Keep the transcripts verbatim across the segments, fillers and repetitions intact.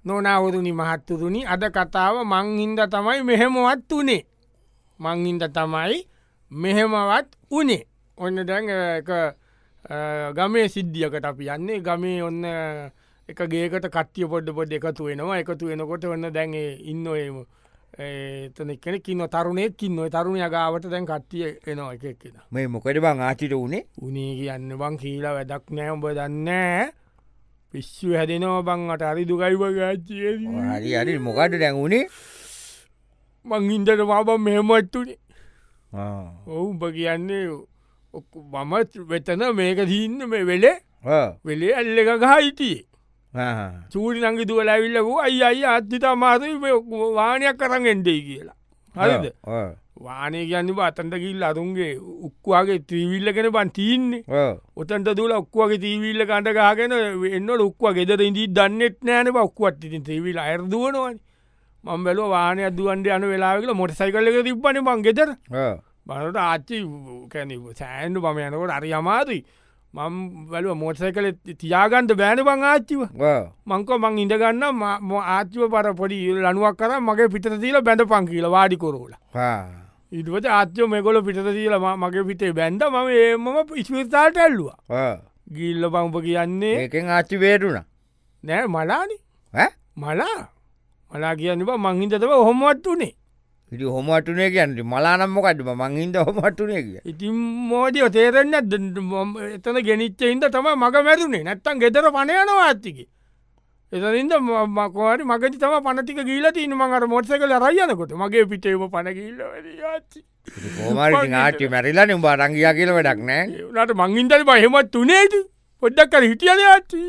නොනවරුණි මහත්තුරුණි අද කතාව මංහින්ද තමයි මෙහෙමවත් වනේ මංහින්ද තමයි මෙහෙමවත් වනේ ඔන්න දැන් එක ගමේ සිද්ධියකට අපි යන්නේ ගමේ ඔන්න එක ගේකට කට්ටිය පොඩ්ඩ පොඩ් එකතු වෙනවා එකතු වෙනකොට ඔන්න දැන් ඉන්න ඒම තන කෙන කින්න තරුණෙක් කින්න තරුණය ගාවට දැන් කට්ටිය එනවා එක එක්ෙන මේ මොකට බං ආචිට වනේ උනේ කියන්න බං කියීලා වැඩක් නෑ උඹ දන්න පිස්සු හැදෙනවා බංට අරි දුකයිව ගච්චිය හරි අරි මොකට දැන් වුණේ මංහින්දට මාබම් මෙහෙමත්තුනේ ඔවුම්ප කියන්නේ මම වෙතන මේක දීන්න මේ වෙලේ වෙලේ ඇල්ල එක ගහ හිටියේ චූරි නංගි දුවල ඇවිල්ලකු අයි අයි අත්තිතා මාත වානයක් කරන්න එන්ඩේ කියලා හරිද වානය කියන්න අතන්ට කිල් අරුන්ගේ උක්වාගේ ත්‍රීවිල්ල කෙන බන් තිීන්නේ ඔතන්ට දුල ඔක්වාගේ තීවිල්ල කණඩ ගාගෙන එන්න උක්වා ගෙදර ඉදී දන්නෙත් නෑන ඔක්කුවත් ඉතින් ත්‍රීවිල් අයරදුවනවන මං බැලුව වානය දුවන්ට යන වෙලාවෙල මොට සයිකල්ල එක තිබ්බන මං ගෙදර බනට ආච්චි කැන සෑන්ඩු පම යනකොට අරි අමාතුයි මං වැලුව මෝටසයි කල තියාගන්ට බෑන බං ආච්චිව මංක මං ඉඳගන්න ආච්චිව පර පොඩි ලනුවක් කර මගේ පිට තිීල බැඳ පංකිල වාඩි කොරෝල ඉටට ආච්චෝ මෙකොල පිට තිීල මගේ පිටේ බැන්ඩ ම ඒමම ඉස්විතාට ඇල්ලවා ගිල්ල පංප කියන්නේ ඒකෙන් ආච්චි වේරුණ නෑ මලානි මලා මලා කියන්න බ මංහින්දතව හොමවත් වනේ ඉටි හොමටුනේ කියන්න මලානම්මකටම මංහින්ද හොමටුනේ කිය ඉතින් මෝදිය තේරෙන්න්න එතන ගෙනනිච්ච හින්ද තම මග මැරුණේ නැත්තන් ගෙදර පනයනවා ඇත්තික එතරින්ද මකවාට මගති තම පනතික ගීල තින මඟට මොත්සකල රයනකොට මගේ පිටේම පනගිල්ල ච්චි හෝමරි ආටි මැරිලා උඹ රංගිය කියල වැඩක් නෑ නට මංහින්දල බහෙමත් තුනේද පොඩ්ඩක් කර හිටියල ආච්චි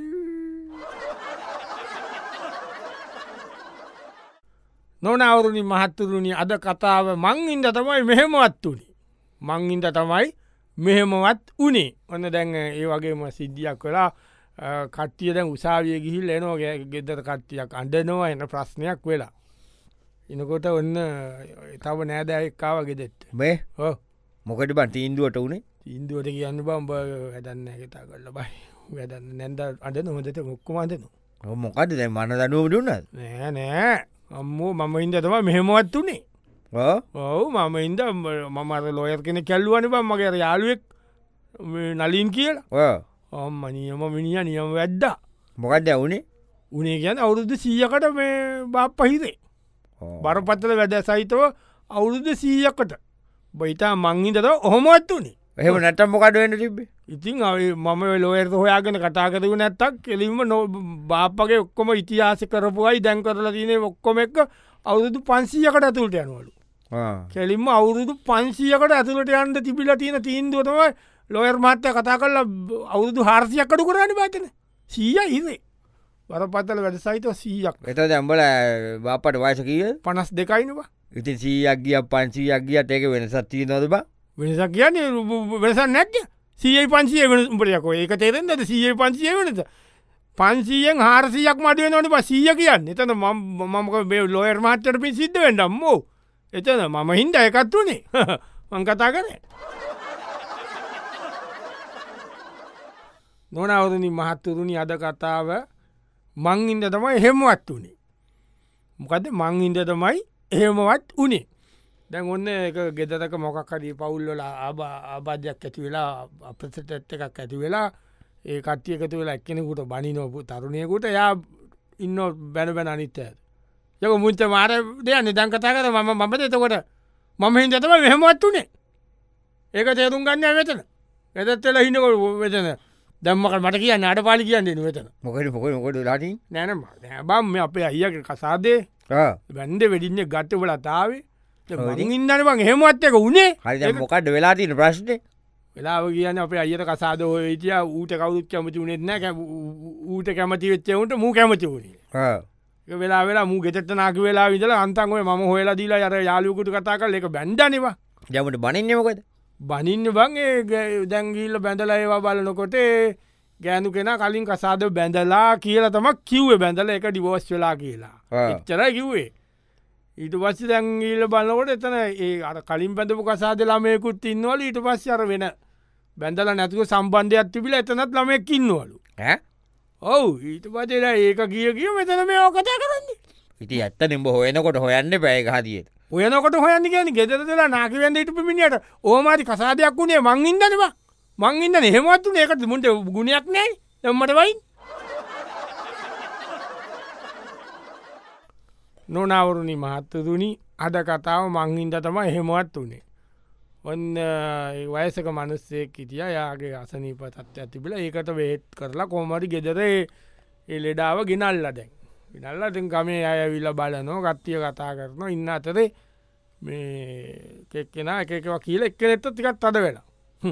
නොනවරුණි මහත්තුරුණි අද කතාව මංහින්ද තමයි මෙහෙමවත් වනේ මංහින්ද තමයි මෙහෙමවත් වනේ ඔන්න දැන් ඒ වගේම සිද්ධියක් කලා කට්ටිය දැන් උසාවිය ගිහිල් එනෝගේ ගෙදර කට්ටියක් අඩනවා එන ප්‍රශ්නයක් වෙලා එනකොට ඔන්න තව නෑද එක්කාව ගෙදෙත්ට මේ මොකට බන් තීන්දුවට වනේ ඉන්දුවට කියන්න බම්බ වැඩන්න කතා කරල බයි වැඩන්න නැන්ද අඩ නොහොදට මොක්කුමන්දනවා මොකද දැ මන දනුව දුන්න නෑ නෑ අම්මෝ මම හින්ද තම මෙහෙමවත් වනේ ඔවු මම ඉන්ද මමර ලොයර් කෙන කැල්ලුවන බම් මගේ යාලුවෙක් නලින් කියලා ඔම්ම නියම මිනිිය නියම වැද්දා මොකක්ද ඇවුනේ උනේ කියන්න අවුරුද්ධ සීයකට මේ බා පහිරේ බරපත්තල වැඩ සහිතව අවුරුද්ධ සීයකට බයිතා මංහින්දත ඔහොමත් වනේ එහෙම නැටම් මොකට වෙන්න තිබේ ඉතින් මම ලෝයට හොයාගෙන කතා කරව නැත්තක් කෙලින්ම නො බාපගේ ඔක්කොම ඉතිහාස කරපුයි දැන් කරලා තිනේ ඔක්කොම එක්ක අවුරුදු පන්සීයකට ඇතුළට යනවලු කෙලින්ම අවුරුදු පන්සීයකට ඇතුළට යන්ට තිබිල තියෙන තීන්දුවතම ලොයර් මාත්‍ය කතා කරලා අවුරුදු හාරසියක්කටු කරන්න බාතන සීය ඉරේ වරපත්තල වැඩ සහිතව සීයක් එත දැම්බල බාපට වයස කිය පනස් දෙකයිනවා ඉතින් සීයක් ගිය පන්සීයක් ගියත් ඒක වෙනසත් තිය නොද බා වෙනසක් කියන්නේ වෙනසක් නැක්්‍ය සීයි පන්සිය වෙන උඹරයකෝ ඒක තේරෙන්න්නද සීය පන්සිය වෙනද පන්සීයෙන් හාරසියක් මඩුව නොට ප සීය කියන්න එතන මමක බේ ලොයර් මාත්‍යට පින් සිද්ධ වෙන්ඩම්මෝ එතන මම හින්ද එකත් වනේ මං කතා කරේ නොනවරනි මහත්තුරුණි අද කතාව මංහින්ද තමයි එහෙමවත් වනේ මොකද මංහින්ද තමයි එහෙමවත් වනේ දැන් ඔන්න එක ගෙදරක මොකක්කරී පවුල්වල ආබාධයක් ඇති වෙලා අපසට එකක් ඇති වෙලා ඒ කට්ටිය එකතු වෙලා එක්කෙනෙකුට බනිනොපු තරුණයකුට යා ඉන්න බැන බැන අනිත්ත ඇත යක මුංච මාර දෙයන්න දැන් කතා කර ම මත එතකොට මම හින්දතම මෙහෙමවත් වනේ ඒක තේරුම් ගන්න වෙතන එදත්වෙලා හින්නකොට වෙතන දැම්මකට මට කියන්න අට පාලි කියන්නේ වෙතන මොකට මොක මොකට ලාටි නෑනම බම් අපේ අයියක කසාදේ බැන්ඩ වෙඩින්න ගත්ත වල තාවේ ඉන්නන බං හෙමත්යක උනේ හරි මොකට වෙලාතින ප්‍රශ්නය වෙලාව කියන්න අප අයට කසාද හෝතිය ඌට කවුත් කැමති වුණෙත් නෑ ඌට කැමති වෙච්චවුන්ට මූ කැමති වුණේ වෙලා වෙලා මූ ගෙතට නාක වෙලා විදල අන්තන්ුවේ ම හොලා දීලා යට යාලුකුට කතා කල එක බැන්ඩනවා ජමට බනින්නමකොද බනින්න බංගේ දැංගිල්ල බැඳල ඒවා බලනකොට ගෑනු කෙන කලින් කසාද බැඳලා කියලා තමක් කිව්වේ බැඳල එක ඩිවෝස් වෙලා කියලා එච්චර කිව්වේ ඊට පස්ස දැංගීල බලකොට එතන ඒ අර කලින් පැඳපු කසාද ළමයකුත් ඉන්නවල ඊට පස්ස අර වෙන බැඳල නැතුක සම්බන්ධයක් තිබිල එතනත් ළමයක් ඉන්නවලු ඔවු ඊට පචලා ඒක කිය කිය මෙතන මේ ඕකතා කරන්නේ ඉති ඇත්ත නිඹ හොයනකොට හොයන්න පැය හදියට ඔයනකොට හොයන්න කියන ගෙදරලා නාකිවන්ද ඉට පිමිණියට ඕමාරි කසාදයක් වුණේ මංඉදනවා මංඉද හෙමත්තු ඒකට මුට ගුණයක් නෑ එම්මට වයි නොනවරුණි මහත්තතුනි අද කතාව මංහින්ද තම එහෙමවත් වනේ ඔන්න වයසක මනුස්සෙක් හිටිය යාගේ අසනීප තත්ව ඇතිබිල ඒකට වේත් කරලා කොමරි ගෙදරේ එලෙඩාව ගෙනල්ල දැන් විනල්ල තින් ගමේ අය විල බලනෝ ගත්තිය කතා කරන ඉන්න අතරේ මේ කෙක්කෙන එකකව කියල එක්කනෙත්ත තිකත් අද වෙලා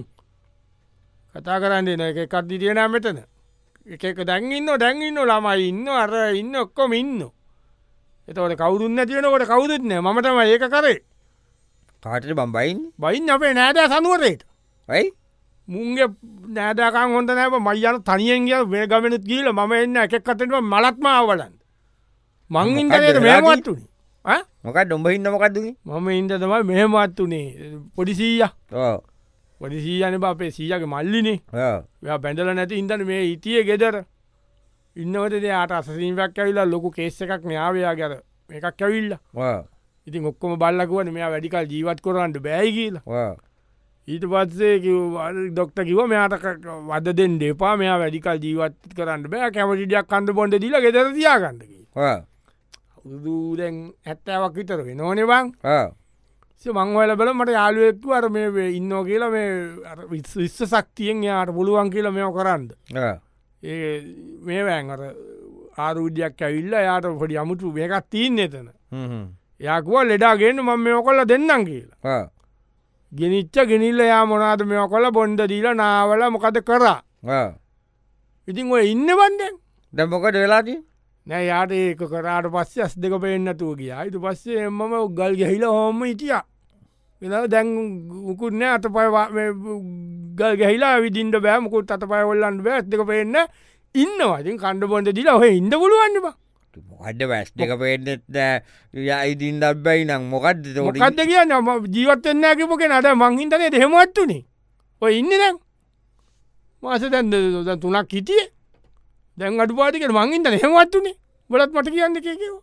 කතා කරන්න න එකත් දිටියන මෙතන එක දැන්ඉන්න දැන්ඉන්න ළමයි ඉන්න අර ඉන්න ඔක්කොම ඉන්න එතවට කවුදුන්න තියනකොට කවුදුත්න මතම ඒක කරේ කාට බම්බයින් බයින් අපේ නෑදෑ සනුවරයට යි මුන්ගේ නෑදකන් හොඳ නෑබ මයන තනියෙන්ගේ වේ ගමනුත් කියීල ම එන්න එකක් අතට මලත්මාවලන්න මං ඉන්දනයට මේමත්තුනි මොක ඩොම්බ හින්න මොකක්ද මම ඉන්ද තමයි මෙහෙමත්තුනේ පොඩිසීය පොඩිසීයන අපේ සීයගේ මල්ලිනේ බැඳල නැති ඉන්දන මේ ඉතිය ගෙදර ඉන්නවටද අට අසසීමක් ඇවිලා ලොකු කේස්ස එකක් න්‍යාවයා ගැර එකක් ඇවිල්ල ඉතින් ඔක්කොම බල්ලකුවන මෙයා වැඩිකල් ජීවත් කොරන්නට බෑයි කියලා ඊට පත්සේ ඩොක්ට කිව මෙයාට වද දෙෙන් දෙපා මෙයා වැඩිකල් ජීවත් කරන්න බෑ කැමටිඩියක් කන්ද බොඩ දිල ගෙදර තියාගන්නකි උදූදැන් ඇත්තෑවක් විතර වෙනෝනෙ බං මංවල බල මට යාලුවෙක්තු අර මේ ඉන්න කියලා මේ විස්ස සක්තියෙන් යාට පුළුවන් කියලා මෙෝ කරන්න ඒ මේවෑන් අර ආරූද්‍යයක් ඇවිල්ල යාට පොඩි අමුතු මේකත් තිීන්න එතන යකුව ලෙඩාගෙන මම මෙෝ කොල්ල දෙන්නම් කියලා ගෙනනිච්ච ගෙනිල්ල යා මොනාද මෙෝ කොල බොන්්ඩ දීල නාවල මොකද කරා ඉතින් ඔය ඉන්න බන්ඩෙන් දැමොකට වෙලාදී නෑ යාට ඒක කරාට පස්සේ අස් දෙක පෙන්න්නතුව කිය අයිතු පස්සේ එමම ගල් ගැහිල හෝම ඉටිය වෙලා දැන් උකුන්න අත පය ගල් ගැහිලා විදිින්ට බෑමකුත් අත පය ඔල්ලන්න බෑස් දෙක පෙන්න්න ඉන්නවාතින් කණ්ඩ බොන්ඩ දිලා හොය ඉඩ පුළුවන්නවා මොකඩ වැස් දෙක පේනෙත් ඉදින් දබ්බයි නම් මොකක්ද මොකක්ද කියන්න ජීවත්තෙන්න කිපක නද මංහින්තනේ දෙහෙමත්තුනේ ඔය ඉන්න දැන් මාස දැන්ද තුනක් හිටිය දැන් අඩු පාතිකට මංහින්ට හෙමත්තුනේ බලත් මට කියන්න එකකව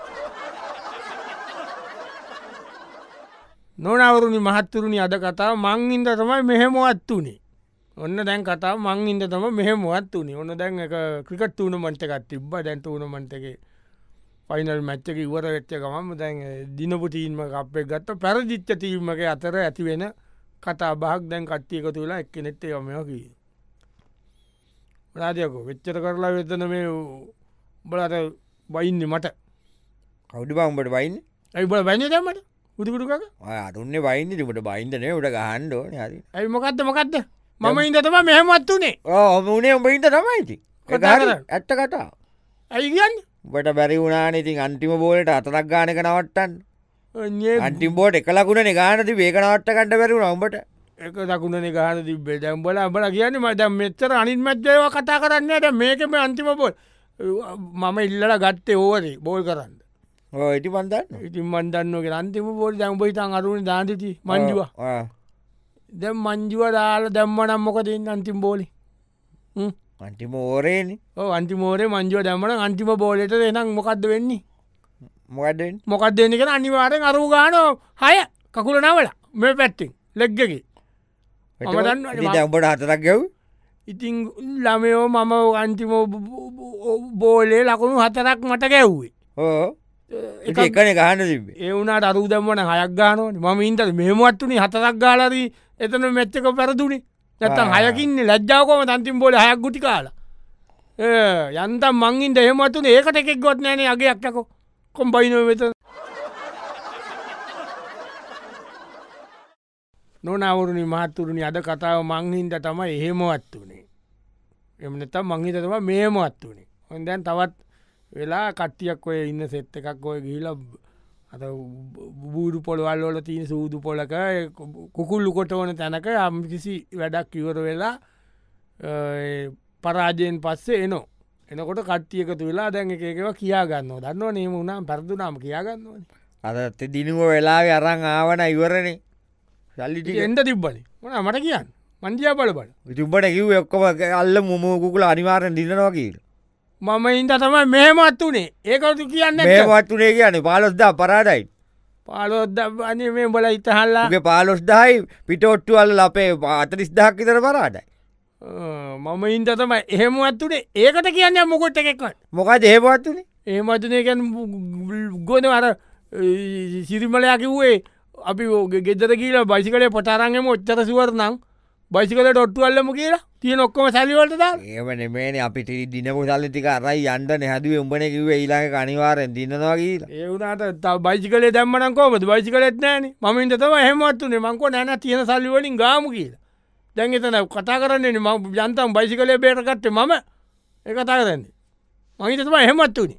නොනවරුණි මහත්තුරුණි අද කතාව මංහින්ද තමයි මෙහෙමවත්තුනේ ඔන්න දැන් කතාව මංහින්ද තම මෙහෙමවත්තුනේ ඔන්න දැන් එක ක්‍රිකට තුනමටකත් තිබ්බ දැන් තුනමටගේ ෆයිනල් මච්චක ඉවර වෙච්ච ගමම දැන් දිනපුටීන්ම අපේ ගත්ත පැරදිච්ච තීමක අතර ඇතිවෙන කතා බහක් දැන් කට්ටියක තුලා එක්ක නෙත්තේ යමයකී රාජයක වෙච්චර කරලා වෙතන මේ බලට බයින්න මට කවුඩි බම්බට බයින්න ඇයි බල බැන්න දැමට උදුකුටුක අරුන්න බයින්න ට බයින්දනේ උට ගහන්ඩෝ හරි ඇයි මොකක්ද මොකක්ද මම ඉදතම මෙහමත්තුනේ ඕම උනේ උඹයින්ට තමයිති ඇත්ත කතා ඇයි කියන්න බට බැරි වුණාන ඉතින් අන්තිම බෝලට අතලක් ගානක නවට්ටන් අන්තිම් බෝට එකලකුණන ගානති වේකනවට්ට කණ්ඩ බැරිුණ උඹට එක දකුණන ගාන තිබේ දැම්බල අබල කියන්න මට මෙච්චර අනිත් මැද්ජයව කතා කරන්නට මේකම අන්තිම බොල් මම ඉල්ලල ගත්තේ ඕවරේ බෝල් කරන්න ඉටි පන්දන්න ඉතින් මන්දන්නක අන්තිම බෝල් දැම්බයිතන් අරුණ දාන්තිති මංජුව දැම් මංජුව දාල දැම්ම නම්මොකදන්න අන්තිම් බෝලි අන්තිම ඕරේන අන්තිමෝරේ මංජුව දැම්මන අන්තිම බෝලට එනම් මොකක්ද වෙන්නේ මොකද මොකක් දෙන්නක අනිවාරෙන් අරු ගානෝ හය කකුල නවල මේ පැත්තිෙන් ලෙක්්ගකි උඹට හතරක් ගැව් ඉතින් ළමයෝ මම අන්තිම බෝලේ ලකුණු හතරක් මට ගැව්වේ ඕ එකන ගහන තිබ ඒ වුණට අරු දම්වන හයක් ගානන ම ඉන්ට මෙමත්තුනි හතරක් ගාලරී එතන මෙච්චක පැරදුනේ නැත්තම් හයකින්න ලැජ්ජාවකොම තන්තිම් බෝල හයක් ගුටි කාලා යන්තම් මංගින්ට එහෙමත්තුන ඒකට එකෙක් ගොත් නෑන අගේ අක්කකො කොම් බයිනව වෙත නොනවරුණි මහත්තුරුණි අද කතාව මංහින්ද තම එහෙමවත්තුනේ එමනත මංහිත තම මේමවත්තුනේ හොඳැන් තවත් වෙලා කට්ටියක් ඔය ඉන්න සෙට් එකක් ඔය ගිහිල අත බූඩු පොළවල් වල තියන සූදු පොලක කුකුල්ලු කොට ඕන තැනක යම් කිසි වැඩක් ඉවර වෙලා පරාජයෙන් පස්සේ එනෝ එනකොට කට්ටියකතු වෙලා දැන් එකව කියාගන්න දන්න නේම වුණම් පැරදුනාම කියාගන්නවන අදත් දිනුව වෙලාගේ අරං ආවන ඉවරනේ සල්ලිටි එන්ට තිබ්බලි මන මට කියන්න මංජයා බල බල විතුම්බට කිව් ඔක්කොම අල්ල මුම කුකුල අනිවාරෙන් දිනවා කියීල මම ඉන්ද තමයි මෙහෙමත් වනේ ඒකතු කියන්න මේමත් වනේ කියන පාලොස්දා පරාඩයි පාලොද්ද අනේ මේ බල ඉතහල්ලාගේ පාලොස්දායි පිටෝට්ටුවල් අපේ අතරිස් දහක් විතර පරාඩයි මම ඉන්ද තමයි එහෙමත් වනේ ඒකට කියන්න මොකොට් එකෙක්වත් මොකද ඒමත් වනේ ඒමත්නේ ගැන ගොන අර සිරිමලයා කිව්වේ අපි ගෙදර කියල බයිසිකලේ පොටරන්ගම ඔච්චර සුවරනං බයිසිකල ඩොට්ටුවල්ලම කියලා තිය නොක්කොම සැලිවලට දා ඒමන මේන අපිට දිනපු සල්ලිතික අරයි අන්ඩ නැහැදුව උඹන කිව ඊලාක කනිවාරෙන් දින්නවා කියලා ඒවුණට බයිසිකලේ දැම්මන කෝමද බයිසිකලෙත් නෑන මමින්ට තම හෙමත්තුනේ මංකෝ නැන තියෙන සල්ලිවලින් ගාම කියලා දැන් එතන කතා කරන්නේ ම ජන්තම් බයිසිකලේ බේටකට්ටේ මම ඒ කතා කරන්නේ මහිත තම හෙමත්තුනේ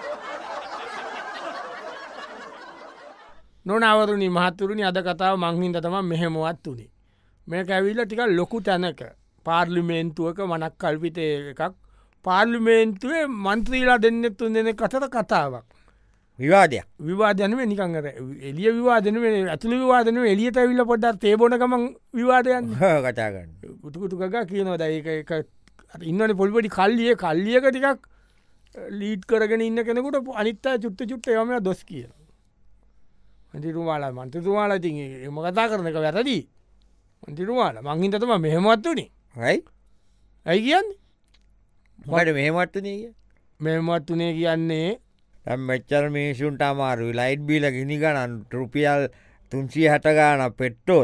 නොනවරුණි මහත්තුරුණි අද කතාව මංහින්ද තම මෙහෙමවත් වනේ මේක ඇවිල්ල ටික ලොකු තැනක පාර්ලිමේන්තුවක මනක් කල්පිතය එකක් පාර්ලිමේන්තුවේ මන්ත්‍රීලා දෙන්නෙත් තුන් දෙන කතර කතාවක් විවාදයක් විවාදයනවේ නිකංගර එලිය විවාදන ඇතුළ විවාදන එලියට ඇවිල්ල පොඩ්ඩක් තේබොනකමන් විවාදයන් කතාගන්න කුටකුටුකග කියනවද ඒක ඉන්නන පොල්පටි කල්ලිය කල්ලියක ටිකක් ලීඩ් කරගෙන ඉන්න කෙනෙකුට අනිත්තා චුට්ට චුට්ට යම දොස් කිය මන්තිරුමාලා මන්තතුමාලා ති එම කතා කරනක වැරදී මන්තිරුමාල මංහින්තතම මෙහෙමත් වනේ හයි ඇයි කියන්න මට මෙහෙමත්වනේ කිය මෙමත් වනේ කියන්නේ මෙච්චර මිනිසුන්ට අමාරු ලයිට් බීල ගිනි ගණන් රුපියල් තුන්සිය හැට ගාන පෙට්ටෝල්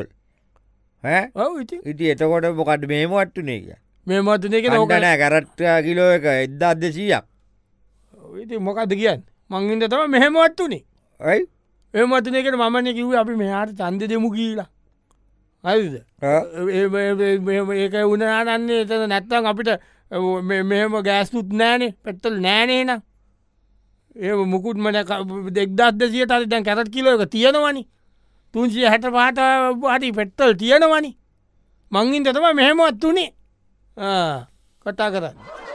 ඉති එතකොට මොකට මේමවත්තුනේ කිය මෙමත්නේ නෑ කරට්ට කිලෝ එක එද්ද අදසියක් ඉති මොකක්ද කියන්න මංගින්ද තම මෙහෙමවත් වනේ ඇයි එමත්නකට මමන කිව අපි මෙහාට චන්ද දෙමු කියීලා හරිද ඒක වුණනන්නේ එතන නැත්තන් අපිට මෙම ගෑස්තුත් නෑනේ පෙත්තල් නෑනේ නම් ඒ මුකුත් මන දෙක්දත් සිය තරි දැන් කැරත් කිලෝ එක තියෙනවනි තුන්සිය හැට පාට හටි පෙත්තල් තියෙනවනි මංගින් තතම මෙහෙමත් වනේ කතා කරන්න